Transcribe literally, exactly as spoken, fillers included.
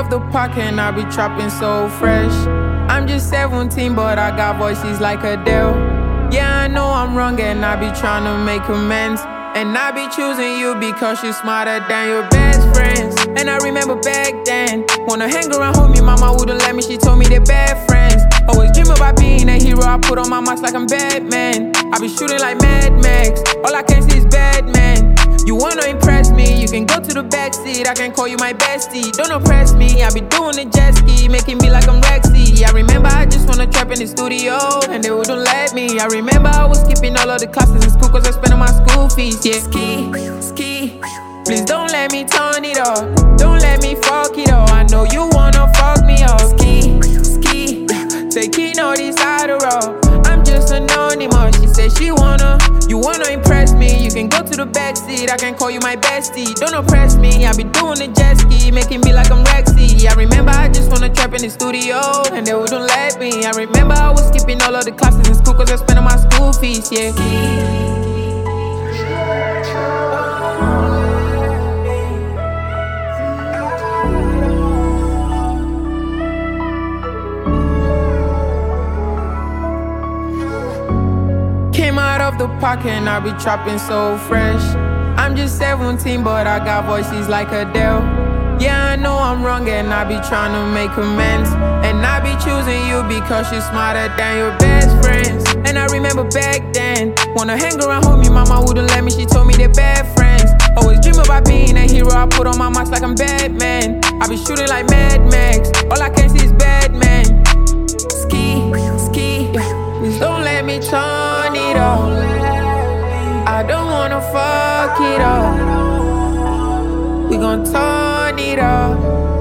of the park and I be trapping so fresh. I'm just seventeen, but I got voices like Adele. Yeah, I know I'm wrong and I be trying to make amends. And I be choosing you because you're smarter than your best friends. And I remember back then, wanna hang around homie, mama wouldn't let me, she told me they're bad friends. Always dream about being a hero, I put on my marks like I'm Batman. I be shooting like Mad Max, all I can see is bad man. You wanna impress me, you can go to the backseat, I can call you my bestie. Don't oppress me, I be doing the jet ski, making me like I'm Rexy. I remember I just wanna trap in the studio, and they wouldn't let me. I remember I was skipping all of the classes in school cause I spent on my school fees. Yeah, ski, ski, please don't let me turn it off. Don't let me fuck it up, I know you wanna fuck me up. Ski, ski, taking all this Adderall, I'm just anonymous. She said she wanna, you wanna impress me, you can go to the backseat, I can call you my bestie. Don't oppress me, I be doing the jet ski, making me like I'm Rexy. I remember I just wanna trap in the studio, and they wouldn't let me. I remember I was skipping all of the classes in school cause I spent on my school fees, yeah. Came out of the park and I be trapping so fresh. I'm just seventeen, but I got voices like Adele. Yeah, I know I'm wrong and I be trying to make amends. And I be choosing you because you're smarter than your best friends. And I remember back then, wanna hang around homie, mama wouldn't let me, she told me they're bad friends. Always dream about being a hero, I put on my marks like I'm Batman. I be shooting like Mad Max, all I can see is bad man. Ski, ski, please don't let me turn it off. I don't wanna fuck it up. We gon' turn it up.